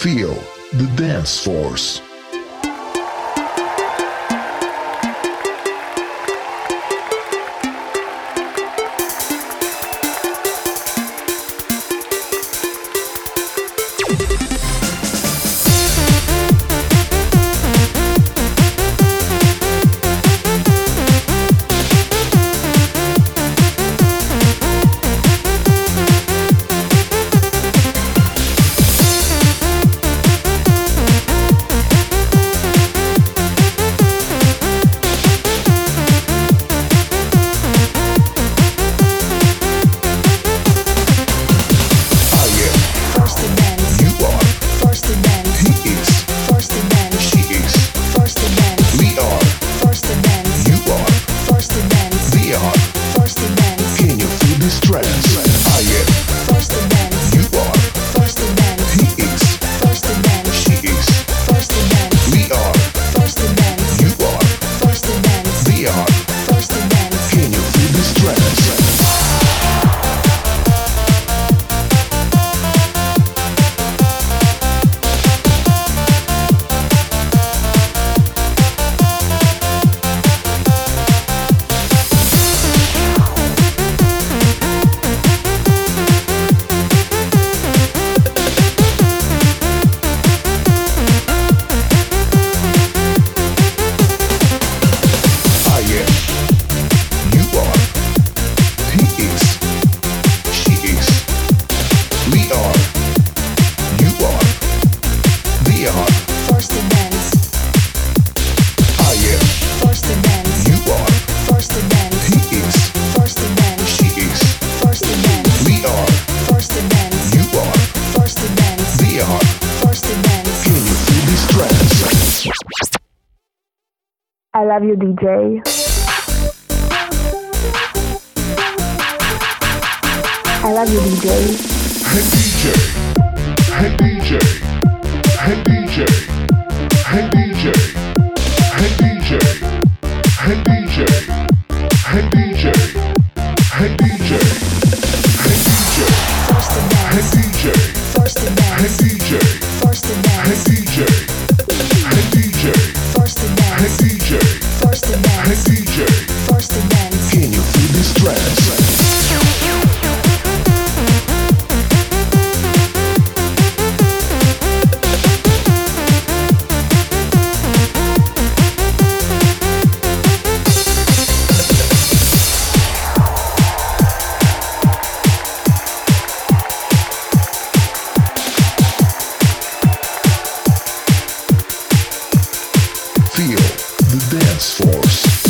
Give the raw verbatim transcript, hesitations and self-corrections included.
Feel the dance force. I love you, D J. I love you, D J. Hey D J. Hey D J. Hey D J. Hey D J. Hey D J. Hey D J. Hey D J. Hey D J. Hey D J. First and Hey D J. First and Hey D J. First and Hey D J. Hey D J. First and Hey D J. First and Hey D J. First and Can you feel this trance? Feel the dance force.